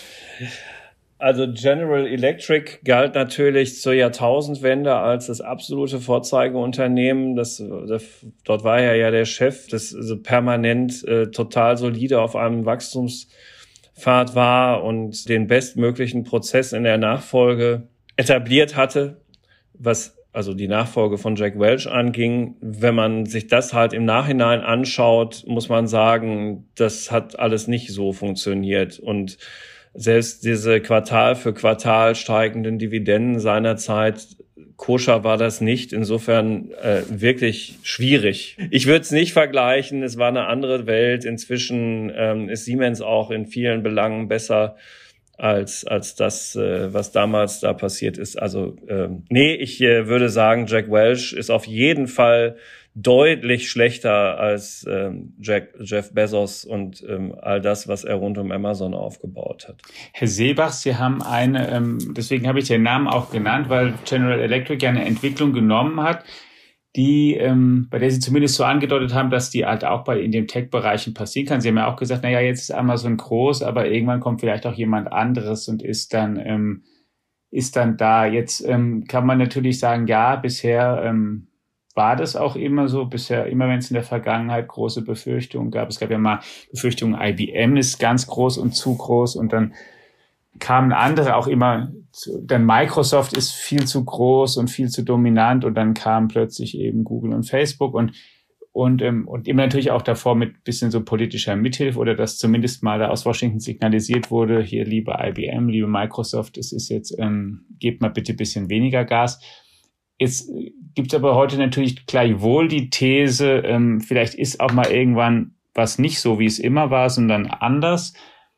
[SPEAKER 3] Also General Electric galt natürlich zur Jahrtausendwende als das absolute Vorzeigeunternehmen. Das, das, dort war er ja der Chef, das also permanent äh, total solide auf einem Wachstumspfad war und den bestmöglichen Prozess in der Nachfolge etabliert hatte, was also die Nachfolge von Jack Welch anging. Wenn man sich das halt im Nachhinein anschaut, muss man sagen, das hat alles nicht so funktioniert. Und selbst diese Quartal für Quartal steigenden Dividenden seinerzeit, koscher war das nicht. Insofern äh, wirklich schwierig. Ich würde es nicht vergleichen. Es war eine andere Welt. Inzwischen ähm, ist Siemens auch in vielen Belangen besser als als das, äh, was damals da passiert ist. Also äh, nee, ich äh, würde sagen, Jack Welch ist auf jeden Fall deutlich schlechter als ähm, Jack, Jeff Bezos und ähm, all das, was er rund um Amazon aufgebaut hat.
[SPEAKER 1] Herr Seebach, Sie haben eine, ähm, deswegen habe ich den Namen auch genannt, weil General Electric ja eine Entwicklung genommen hat, die, ähm, bei der Sie zumindest so angedeutet haben, dass die halt auch bei in den Tech-Bereichen passieren kann. Sie haben ja auch gesagt, naja, jetzt ist Amazon groß, aber irgendwann kommt vielleicht auch jemand anderes und ist dann ähm, ist dann da. Jetzt ähm, kann man natürlich sagen, ja, bisher ähm, war das auch immer so, bisher, immer wenn es in der Vergangenheit große Befürchtungen gab. Es gab ja mal Befürchtungen, I B M ist ganz groß und zu groß und dann kamen andere auch immer, dann Microsoft ist viel zu groß und viel zu dominant und dann kamen plötzlich eben Google und Facebook und und ähm, und immer natürlich auch davor mit bisschen so politischer Mithilfe oder dass zumindest mal da aus Washington signalisiert wurde, hier liebe I B M, liebe Microsoft, es ist jetzt, ähm, gebt mal bitte ein bisschen weniger Gas. Jetzt gibt es aber heute natürlich gleichwohl die These, ähm, vielleicht ist auch mal irgendwann was nicht so, wie es immer war, sondern anders.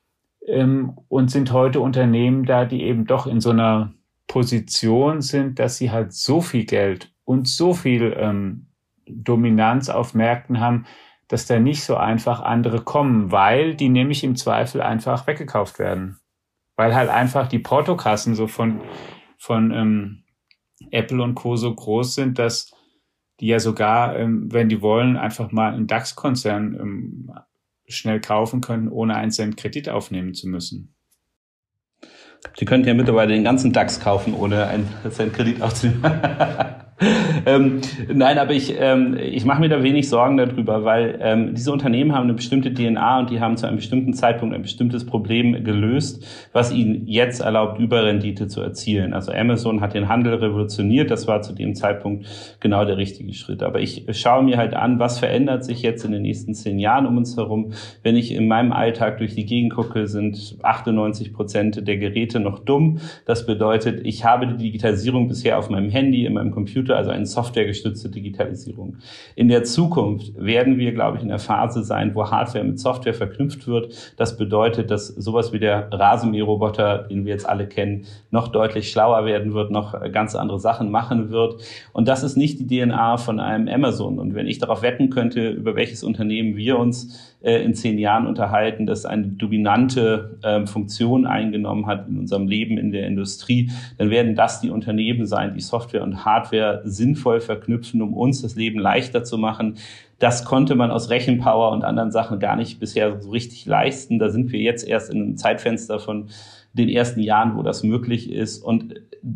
[SPEAKER 1] Ähm, und sind heute Unternehmen da, die eben doch in so einer Position sind, dass sie halt so viel Geld und so viel ähm, Dominanz auf Märkten haben, dass da nicht so einfach andere kommen, weil die nämlich im Zweifel einfach weggekauft werden. Weil halt einfach die Portokassen so von, von ähm, Apple und Co. so groß sind, dass die ja sogar, ähm, wenn die wollen, einfach mal einen DAX-Konzern ähm, schnell kaufen können, ohne einen Cent Kredit aufnehmen zu müssen.
[SPEAKER 2] Sie könnten ja mittlerweile den ganzen DAX kaufen, ohne einen Cent Kredit aufzunehmen. ähm, nein, aber ich, ähm, ich mache mir da wenig Sorgen darüber, weil ähm, diese Unternehmen haben eine bestimmte D N A und die haben zu einem bestimmten Zeitpunkt ein bestimmtes Problem gelöst, was ihnen jetzt erlaubt, Überrendite zu erzielen. Also Amazon hat den Handel revolutioniert, das war zu dem Zeitpunkt genau der richtige Schritt. Aber ich schaue mir halt an, was verändert sich jetzt in den nächsten zehn Jahren um uns herum. Wenn ich in meinem Alltag durch die Gegend gucke, sind achtundneunzig Prozent der Geräte noch dumm. Das bedeutet, ich habe die Digitalisierung bisher auf meinem Handy, in meinem Computer, also eine softwaregestützte Digitalisierung. In der Zukunft werden wir, glaube ich, in der Phase sein, wo Hardware mit Software verknüpft wird. Das bedeutet, dass sowas wie der Rasenmäherroboter, den wir jetzt alle kennen, noch deutlich schlauer werden wird, noch ganz andere Sachen machen wird. Und das ist nicht die D N A von einem Amazon. Und wenn ich darauf wetten könnte, über welches Unternehmen wir uns äh, in zehn Jahren unterhalten, das eine dominante äh, Funktion eingenommen hat in unserem Leben, in der Industrie, dann werden das die Unternehmen sein, die Software und Hardware sinnvoll verknüpfen, um uns das Leben leichter zu machen. Das konnte man aus Rechenpower und anderen Sachen gar nicht bisher so richtig leisten. Da sind wir jetzt erst in einem Zeitfenster von den ersten Jahren, wo das möglich ist. Und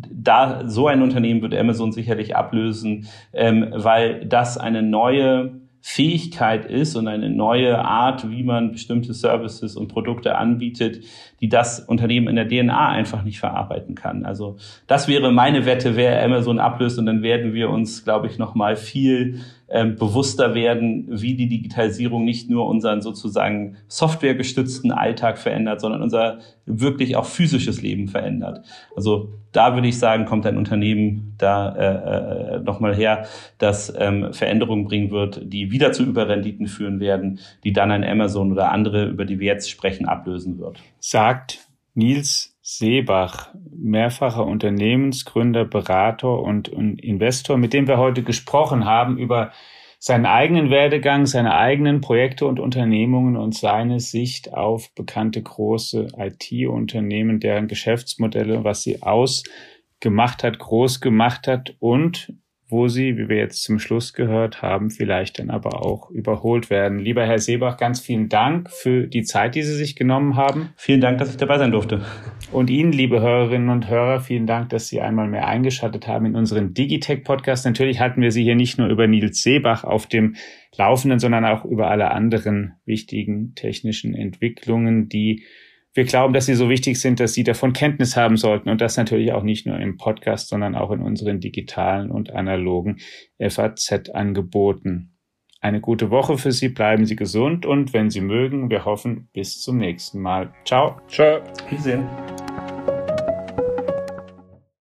[SPEAKER 2] da so ein Unternehmen wird Amazon sicherlich ablösen, ähm, weil das eine neue Fähigkeit ist und eine neue Art, wie man bestimmte Services und Produkte anbietet, die das Unternehmen in der D N A einfach nicht verarbeiten kann. Also das wäre meine Wette, wer Amazon ablöst, und dann werden wir uns, glaube ich, noch mal viel ähm, bewusster werden, wie die Digitalisierung nicht nur unseren sozusagen softwaregestützten Alltag verändert, sondern unser wirklich auch physisches Leben verändert. Also da würde ich sagen, kommt ein Unternehmen da äh, äh, nochmal her, das ähm, Veränderungen bringen wird, die wieder zu Überrenditen führen werden, die dann ein Amazon oder andere, über die wir jetzt sprechen, ablösen wird.
[SPEAKER 1] Sagt Nils Seebach, mehrfacher Unternehmensgründer, Berater und, und Investor, mit dem wir heute gesprochen haben über seinen eigenen Werdegang, seine eigenen Projekte und Unternehmungen und seine Sicht auf bekannte große I T-Unternehmen, deren Geschäftsmodelle, was sie ausgemacht hat, groß gemacht hat und wo sie, wie wir jetzt zum Schluss gehört haben, vielleicht dann aber auch überholt werden. Lieber Herr Seebach, ganz vielen Dank für die Zeit, die Sie sich genommen haben.
[SPEAKER 2] Vielen Dank, dass ich dabei sein durfte.
[SPEAKER 1] Und Ihnen, liebe Hörerinnen und Hörer, vielen Dank, dass Sie einmal mehr eingeschaltet haben in unseren Digitech-Podcast. Natürlich halten wir Sie hier nicht nur über Nils Seebach auf dem Laufenden, sondern auch über alle anderen wichtigen technischen Entwicklungen, die wir glauben, dass sie so wichtig sind, dass Sie davon Kenntnis haben sollten, und das natürlich auch nicht nur im Podcast, sondern auch in unseren digitalen und analogen F A Z-Angeboten. Eine gute Woche für Sie, bleiben Sie gesund und wenn Sie mögen, wir hoffen, bis zum nächsten Mal. Ciao.
[SPEAKER 3] Ciao.
[SPEAKER 2] Wiedersehen.